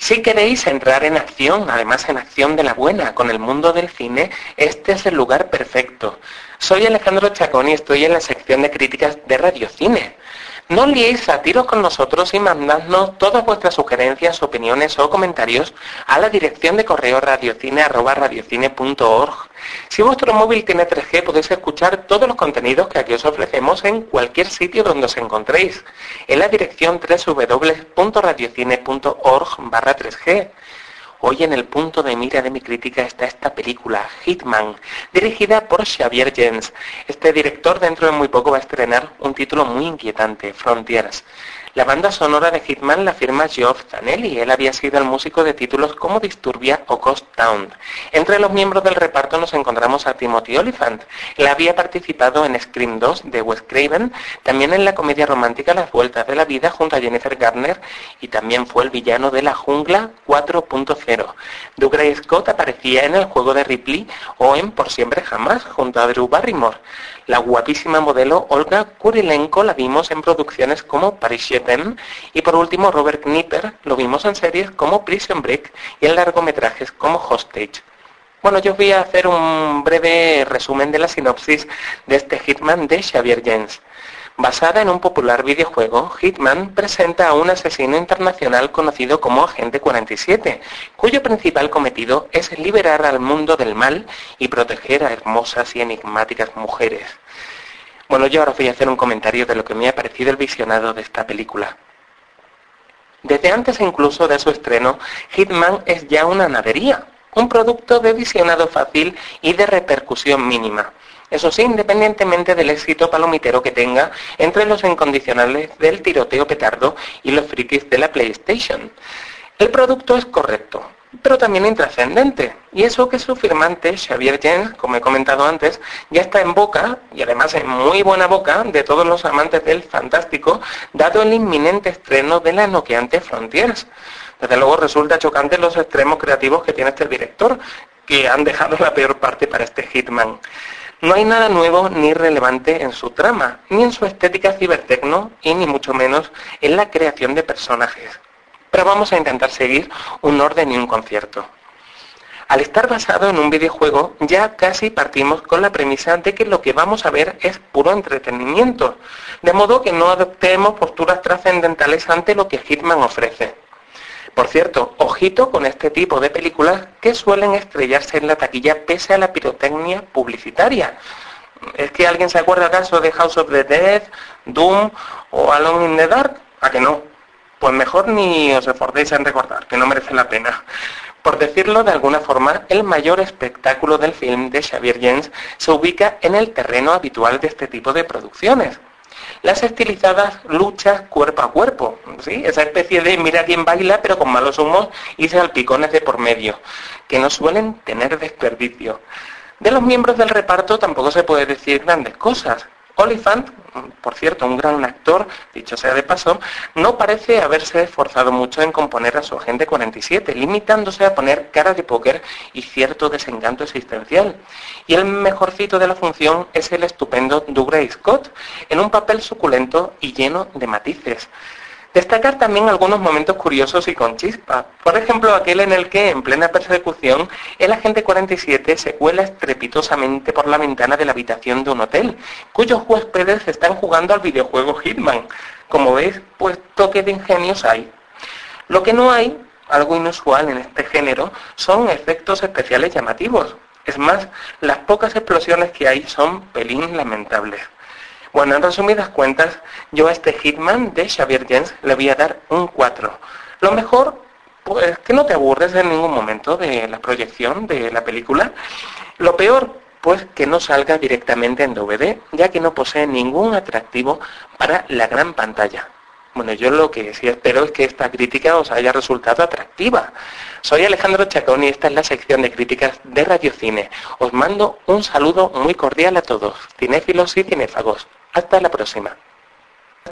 Si queréis entrar en acción, además en acción de la buena, con el mundo del cine, este es el lugar perfecto. Soy Alejandro Chacón y estoy en la sección de críticas de Radiocine. No liéis a tiros con nosotros y mandadnos todas vuestras sugerencias, opiniones o comentarios a la dirección de correo radiocine@radiocine.org. Si vuestro móvil tiene 3G podéis escuchar todos los contenidos que aquí os ofrecemos en cualquier sitio donde os encontréis, en la dirección www.radiocine.org/3G. Hoy en el punto de mira de mi crítica está esta película, Hitman, dirigida por Xavier Gens. Este director dentro de muy poco va a estrenar un título muy inquietante, Frontiers. La banda sonora de Hitman la firma Geoff Zanelli. Él había sido el músico de títulos como Disturbia o Ghost Town. Entre los miembros del reparto nos encontramos a Timothy Olyphant. Él había participado en Scream 2 de Wes Craven, también en la comedia romántica Las Vueltas de la Vida junto a Jennifer Garner y también fue el villano de La Jungla 4.0. Dougray Scott aparecía en El juego de Ripley o en Por siempre jamás junto a Drew Barrymore. La guapísima modelo Olga Kurilenko la vimos en producciones como Paris Jetem y por último Robert Knipper lo vimos en series como Prison Break y en largometrajes como Hostage. Bueno, yo voy a hacer un breve resumen de la sinopsis de este Hitman de Xavier Gens. Basada en un popular videojuego, Hitman presenta a un asesino internacional conocido como Agente 47, cuyo principal cometido es liberar al mundo del mal y proteger a hermosas y enigmáticas mujeres. Bueno, yo ahora voy a hacer un comentario de lo que me ha parecido el visionado de esta película. Desde antes incluso de su estreno, Hitman es ya una nadería, un producto de visionado fácil y de repercusión mínima. Eso sí, independientemente del éxito palomitero que tenga entre los incondicionales del tiroteo petardo y los frikis de la PlayStation. El producto es correcto, pero también intrascendente, y eso que su firmante, Xavier Gens, como he comentado antes, ya está en boca, y además en muy buena boca, de todos los amantes del fantástico, dado el inminente estreno de la noqueante Frontiers. Desde luego resulta chocante los extremos creativos que tiene este director, que han dejado la peor parte para este Hitman. No hay nada nuevo ni relevante en su trama, ni en su estética cibertecno, y ni mucho menos en la creación de personajes. Pero vamos a intentar seguir un orden y un concierto. Al estar basado en un videojuego, ya casi partimos con la premisa de que lo que vamos a ver es puro entretenimiento, de modo que no adoptemos posturas trascendentales ante lo que Hitman ofrece. Por cierto, ojito con este tipo de películas que suelen estrellarse en la taquilla pese a la pirotecnia publicitaria. ¿Es que alguien se acuerda acaso de House of the Dead, Doom o Alone in the Dark? ¿A que no? Pues mejor ni os esforcéis en recordar, que no merece la pena. Por decirlo de alguna forma, el mayor espectáculo del film de Xavier Gens se ubica en el terreno habitual de este tipo de producciones. Las estilizadas luchas cuerpo a cuerpo, ¿sí? Esa especie de mira quién baila pero con malos humos y salpicones de por medio, que no suelen tener desperdicio. De los miembros del reparto tampoco se puede decir grandes cosas. Olyphant, por cierto, un gran actor, dicho sea de paso, no parece haberse esforzado mucho en componer a su Agente 47, limitándose a poner cara de póker y cierto desencanto existencial. Y el mejorcito de la función es el estupendo Dougray Scott, en un papel suculento y lleno de matices. Destacar también algunos momentos curiosos y con chispa. Por ejemplo, aquel en el que, en plena persecución, el Agente 47 se cuela estrepitosamente por la ventana de la habitación de un hotel, cuyos huéspedes están jugando al videojuego Hitman. Como veis, pues toque de ingenios hay. Lo que no hay, algo inusual en este género, son efectos especiales llamativos. Es más, las pocas explosiones que hay son pelín lamentables. Bueno, en resumidas cuentas, yo a este Hitman de Xavier Gens le voy a dar un 4. Lo mejor, pues que no te aburres en ningún momento de la proyección de la película. Lo peor, pues que no salga directamente en DVD, ya que no posee ningún atractivo para la gran pantalla. Bueno, yo lo que sí espero es que esta crítica os haya resultado atractiva. Soy Alejandro Chacón y esta es la sección de críticas de Radiocine. Os mando un saludo muy cordial a todos, cinéfilos y cinéfagos. Hasta la próxima.